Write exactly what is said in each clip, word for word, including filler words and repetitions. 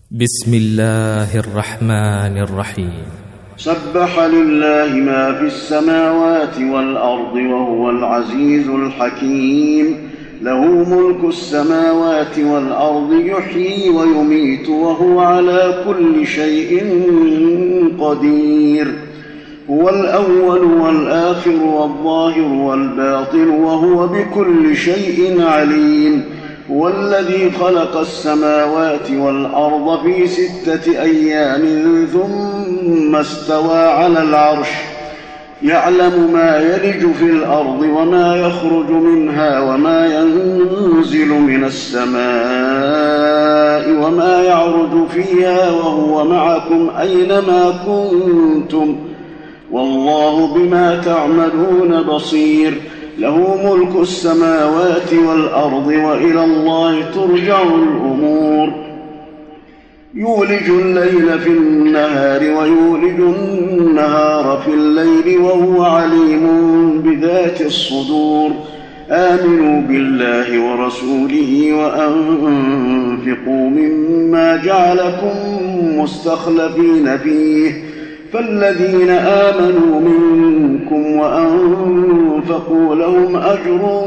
بسم الله الرحمن الرحيم. سبح لله ما في السماوات والأرض وهو العزيز الحكيم. له ملك السماوات والأرض يحيي ويميت وهو على كل شيء قدير. هو الأول والآخر والظاهر والباطن وهو بكل شيء عليم. هو الذي خلق السماوات والأرض في ستة أيام ثم استوى على العرش يعلم ما يلج في الأرض وما يخرج منها وما ينزل من السماء وما يعرج فيها وهو معكم أينما كنتم والله بما تعملون بصير. له ملك السماوات والأرض وإلى الله ترجع الأمور. يولج الليل في النهار ويولج النهار في الليل وهو عليم بذات الصدور. آمنوا بالله ورسوله وأنفقوا مما جعلكم مستخلفين فيه فالذين آمنوا منكم وأنفقوا لهم أجر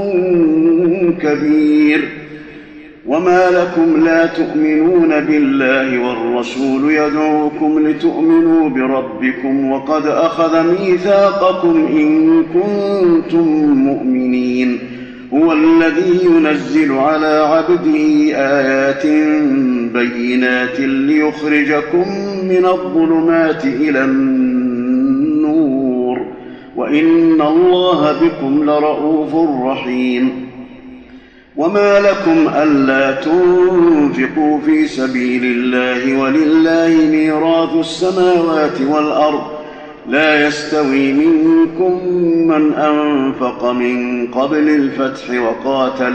كبير. وما لكم لا تؤمنون بالله والرسول يدعوكم لتؤمنوا بربكم وقد أخذ ميثاقكم إن كنتم مؤمنين. هو الذي ينزل على عبده آيات بينات ليخرجكم من الظلمات إلى النور وإن الله بكم لرءوف رحيم. وما لكم ألا تنفقوا في سبيل الله ولله ميراث السماوات والأرض لا يستوي منكم من أنفق من قبل الفتح وقاتل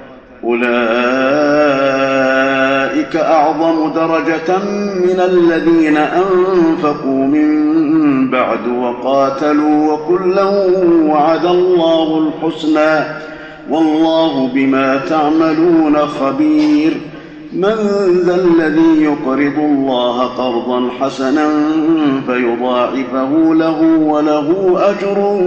أولئك أعظم درجة من الذين أنفقوا من بعد وقاتلوا وكلا وعد الله الحسنى والله بما تعملون خبير. من ذا الذي يقرض الله قرضا حسنا فيضاعفه له وله أجر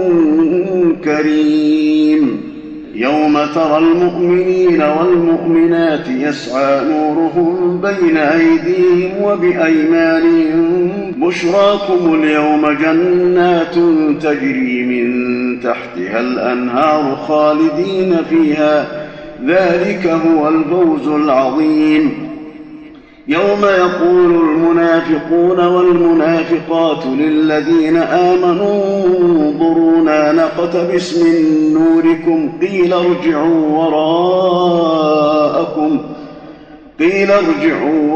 كريم. يوم ترى المؤمنين والمؤمنات يسعى نورهم بين أيديهم وبأيمانهم بشراكم اليوم جنات تجري من تحتها الأنهار خالدين فيها ذلك هو الفوز العظيم. يوم يقول المنافقون والمنافقات للذين آمنوا انظرونا نقتبس من نوركم قيل ارجعوا وراءكم قيل ارجعوا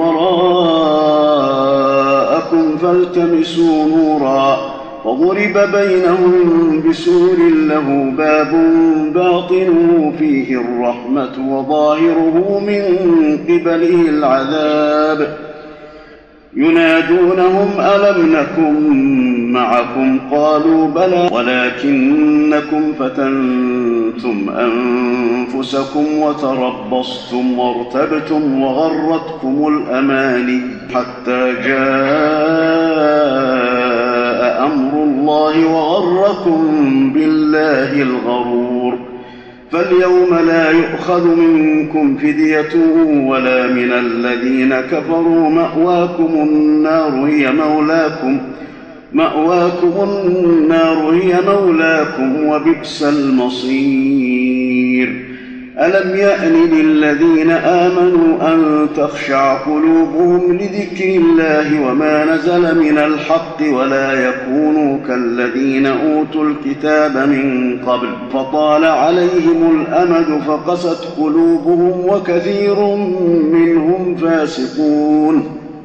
وراءكم فالتمسوا نورا فضرب بينهم بسور له باب باطنه فيه الرحمة وظاهره من قبله العذاب. ينادونهم ألم نكن معكم قالوا بلى ولكنكم فتنتم أنفسكم وتربصتم وارتبتم وغرتكم الأماني حتى جاء أمر الله وغركم بالله الغرور. فاليوم لا يؤخذ منكم فدية ولا من الذين كفروا مأواكم النار هي مولاكم مأواكم النار هي مولاكم وبئس المصير. ألم يأن للذين آمنوا أن تخشع قلوبهم لذكر الله وما نزل من الحق ولا يكونوا كالذين أوتوا الكتاب من قبل فطال عليهم الأمد فقست قلوبهم وكثير منهم فاسقون.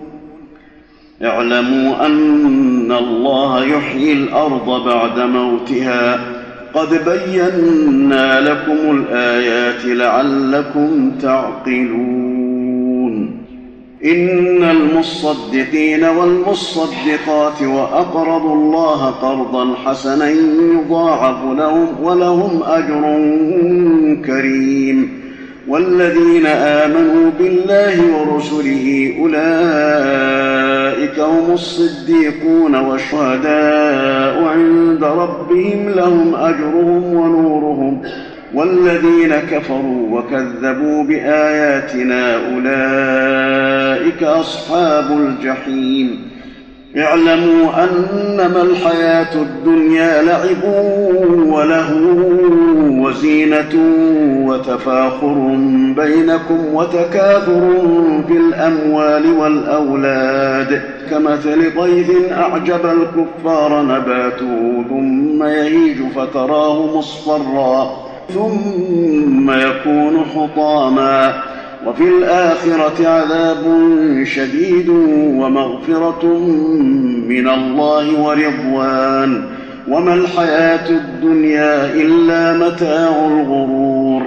اعلموا أن الله يحيي الأرض بعد موتها قد بينا لكم الآيات لعلكم تعقلون. إن المصدقين والمصدقات وأقرضوا الله قرضا حسنا يضاعف لهم ولهم أجر كريم. والذين آمنوا بالله ورسله أولئك هم الصديقون والشهداء عند ربهم لهم أجرهم ونورهم والذين كفروا وكذبوا بآياتنا أولئك أصحاب الجحيم اعلموا أنما الحياة الدنيا لعب ولهو وزينة وتفاخر بينكم وتكاثر في الأموال والأولاد كمثل غيث أعجب الكفار نباته ثم يهيج فتراه مصفرا ثم يكون حطاما وفي الآخرة عذاب شديد ومغفرة من الله ورضوان وما الحياة الدنيا إلا متاع الغرور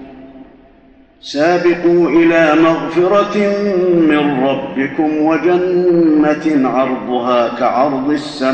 سابقوا إلى مغفرة من ربكم وجنة عرضها كعرض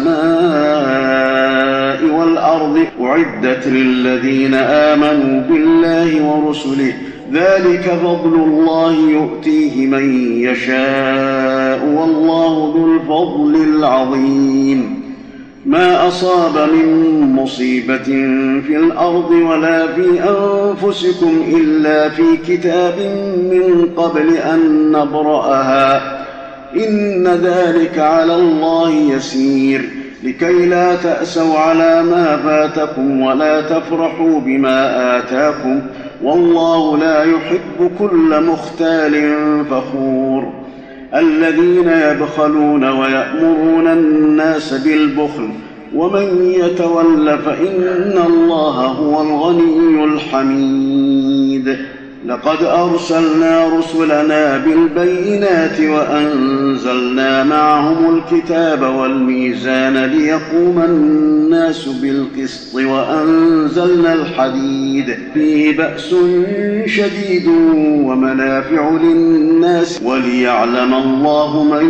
السماء والأرض أعدت للذين آمنوا بالله ورسله ذلك فضل الله يؤتيه من يشاء والله ذو الفضل العظيم ما أصاب من مصيبة في الأرض ولا في أنفسكم إلا في كتاب من قبل أن نبرأها إن ذلك على الله يسير لكي لا تأسوا على ما فاتكم ولا تفرحوا بما آتاكم والله لا يحب كل مختال فخور الذين يبخلون ويأمرون الناس بالبخل ومن يتول فإن الله هو الغني الحميد لقد أرسلنا رسلنا بالبينات وأنزلنا معهم الكتاب والميزان ليقوم الناس بالقسط وأنزلنا الحديد فيه بأس شديد ومنافع للناس وليعلم الله من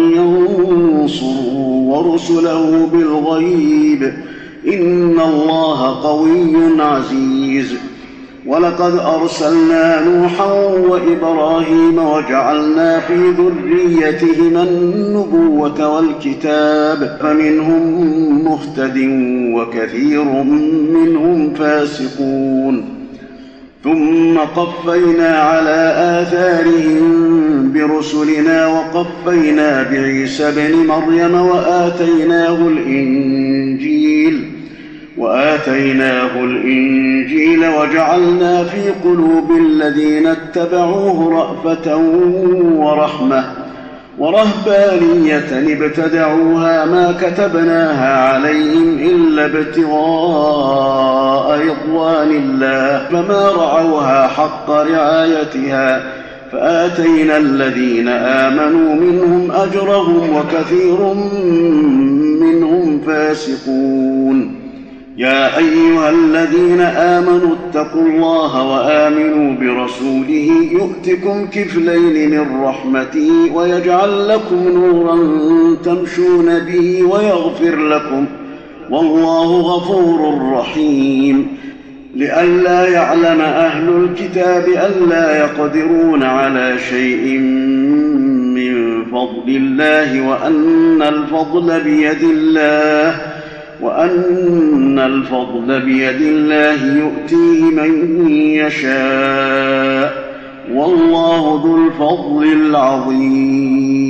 ينصره ورسله بالغيب إن الله قوي عزيز ولقد أرسلنا نوحا وإبراهيم وجعلنا في ذريتهما النبوة والكتاب فمنهم مهتد وكثير منهم فاسقون ثم قفينا على آثارهم برسلنا وقفينا بعيسى ابن مريم وآتيناه الإنجيل وآتيناه الإنجيل وجعلنا في قلوب الذين اتبعوه رأفة ورحمة ورهبانية ابتدعوها ما كتبناها عليهم إلا ابتغاء رضوان الله فما رعوها حق رعايتها فآتينا الذين آمنوا منهم أجرهم وكثير منهم فاسقون يا أيها الذين آمنوا اتقوا الله وآمنوا برسوله يؤتكم كفلين من رحمته ويجعل لكم نورا تمشون به ويغفر لكم والله غفور رحيم لئلا يعلم أهل الكتاب ألا يقدرون على شيء من فضل الله وأن الفضل بيد الله وأن الفضل بيد الله يؤتيه من يشاء والله ذو الفضل العظيم